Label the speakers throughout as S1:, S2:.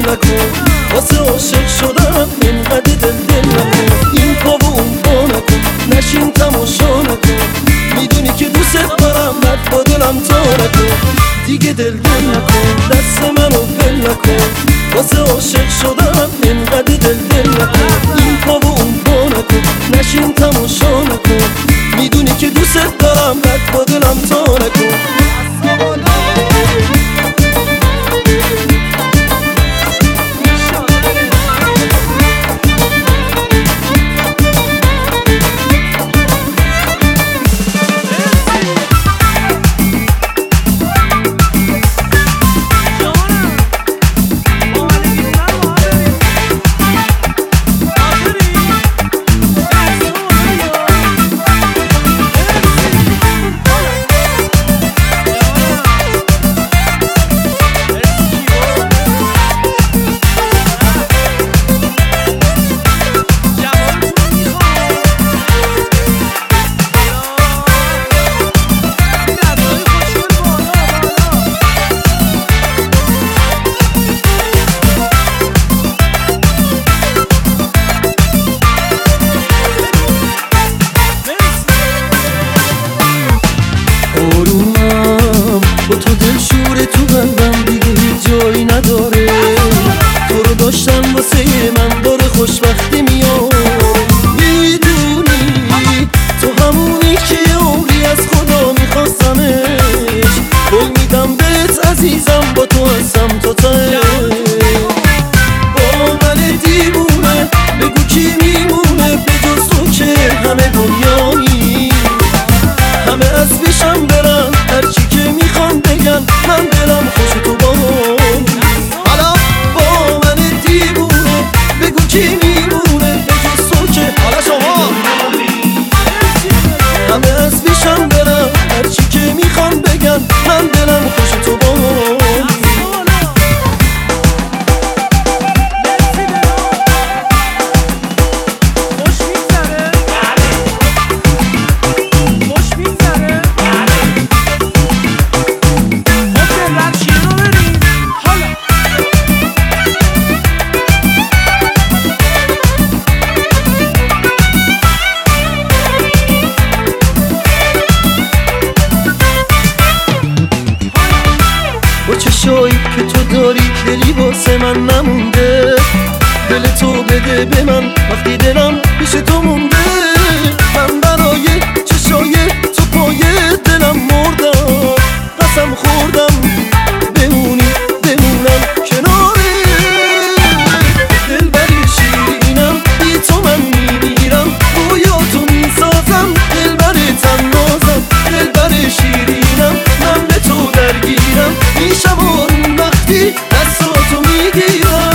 S1: نکن، واسه عاشق شدم اینقدر دل نکن. این پا و اون پا نکن، نشین تماشا نکن. میدونی که دوست دارم، بعد با دلم تا نکن. دیگه دل نکن، دست منو ول نکن. واسه عاشق شدم اینقدر دل نکن. این پا و اون پا نکن، نشین تماشا نکن. میدونی که دوست دارم، بعد با دلم تا نکن. با تو دل شوره تو قلبم دیگه هیچ جایی نداره. تو رو داشتم واسه من داره خوشبختی میاره. میدونی تو همونی که عمری از خدا میخواستمش. قول میدم بهت عزیزم با تو هستم تا ته. با من دیوونه بگو کی میمونه به جز تو که همه دنیایی. همه از پیشم برن هرچی که میخوام بگن، من دلم خوش تو بام. حالا با من دیوونه بگو کی میمونه به جز تو که حالا شما. همه از پیشم برن هرچی که میخوام بگن، من دلم خوش تو بام. چشایی که تو داری دلی واسه من نمونده. دل تو بده به من وقتی دلم پیش تو مونده. من برای چشای تو پای دلم مردم. قسم خوردم بمونی بمونم کناره. دل بری شیرینم بی تو من میمیرم. رویا تو میسازم دل بری تنازم. دل بری شیرینم من به تو درگیرم. میشم اون وقتی دستاتو میگیرم.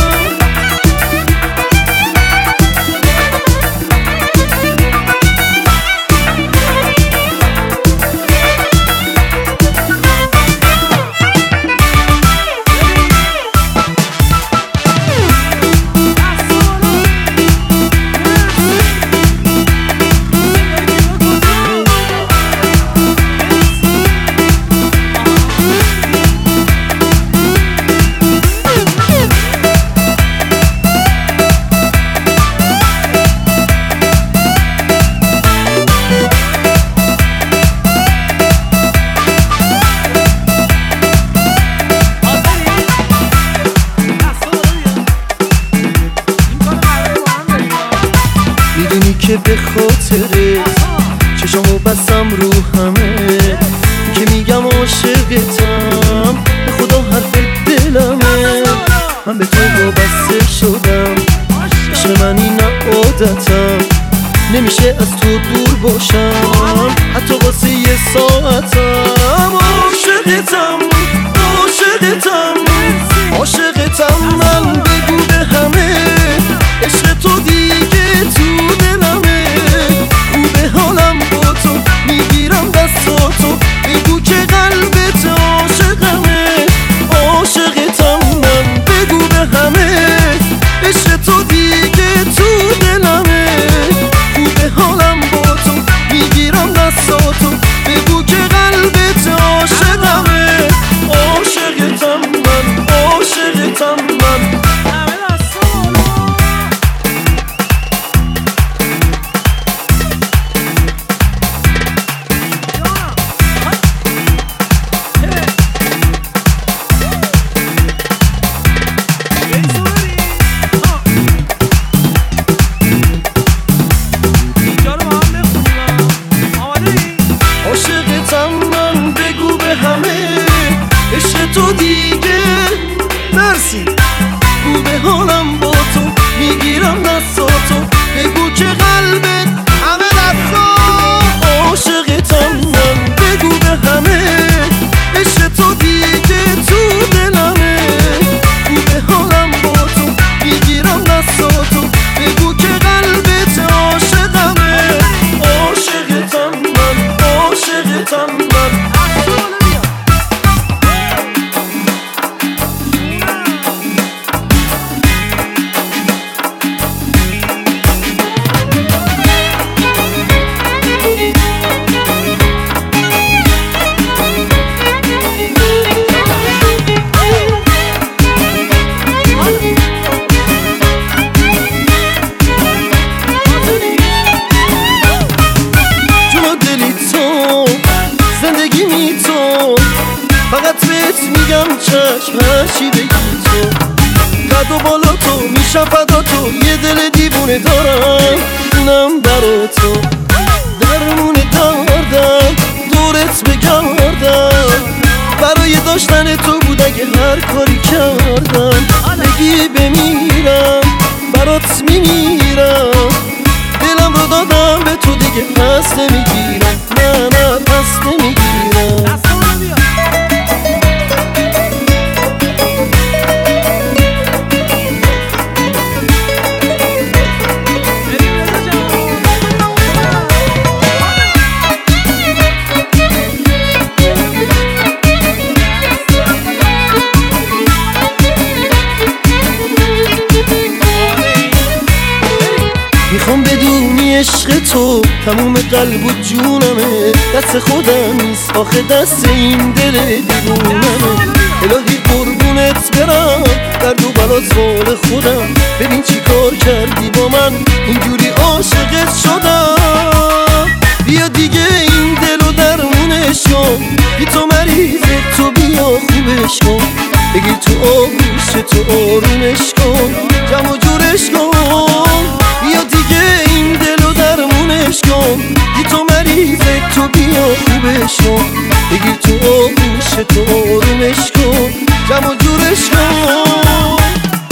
S1: میدونی که به خاطره چشمو بستم رو همه. که میگم عاشقتم به خدا حرف دلمه. من به تو وابسته شدم، عشق من این عادتم. نمیشه از تو دور باشم حتی واسه یه ساعتم. عاشقتم عاشقتم عاشقتم من بگو به همه. عشق تو دیگه تو دلمه. خوبه حالم با تو میگیرم دستاتو. بگو که قلبت عاشقمه. عاشقتم من بگو به همه. عشق تو دیگه تو دلمه. خوبه حالم با تو میگیرم دستاتو. بگو که قلبت عاشقمه. دیوونه دارم اینم برا تو، درمونه داردم دورت بگردم، برای داشتن تو بود اگه هر کاری کردم. بگی بمیرم برات میمیرم، دلم رو دادم به تو دیگه پس نمیگیرم، نه نه پس نمیگیرم. میخوام بدونی عشق تو تموم قلب و جونمه، دست خودم نیست آخه دست این دل دیوونمه. الهی قربونت برم درد و بلات مال خودم، ببین چی کار کردی با من اینجوری عاشقت شدم. بیا دیگه این دل و درمونش کن، بی تو مریض تو بیا خوبش کن، بگیر تو آغوش تو آرومش کن، جمع و جورش کن. بیا دیگه این دل و درمونش کن، بی تو مریض تو بیا خوبش کن، بگیر تو آغوش تو آرومش کن، جمع و جورش کن.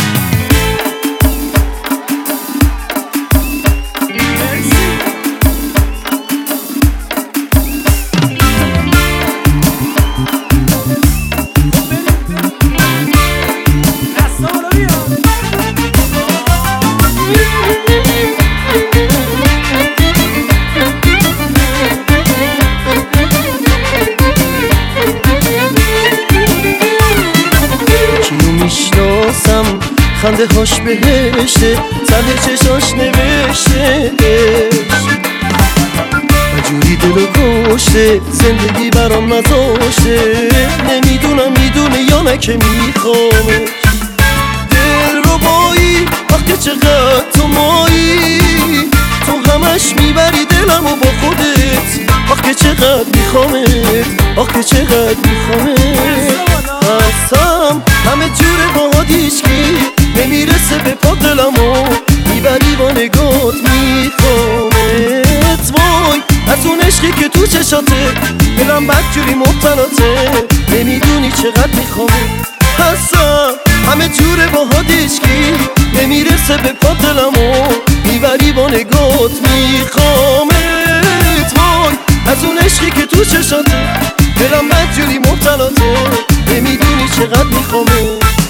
S1: خنده هاش بهشته ته چشاش نوشته، مجوری دلو کشته زندگی برام نذاشته. نمیدونم میدونه یا نه که میخوامش، دل رو بایی آخه چقدر تو مایی، تو همش میبری دلمو با خودت، آخه چقدر میخوامت، آخه چقدر میخوامت. هستم همه جوره با هیچکی نمیرسه به پا دلمو، میبری با نگات میخوامت. وای از اون عشقی که تو چشاته دلم بدجوری مبتلاته، نمیدونی چقدر میخوامت. هستم همه جوره با هیچکی نمیرسه به پا دلمو، میبری با نگات میخوامت. وای از اون عشقی که تو چشاته دلم بدجوری مبتلاته، نمیدونی چقدر میخوامت.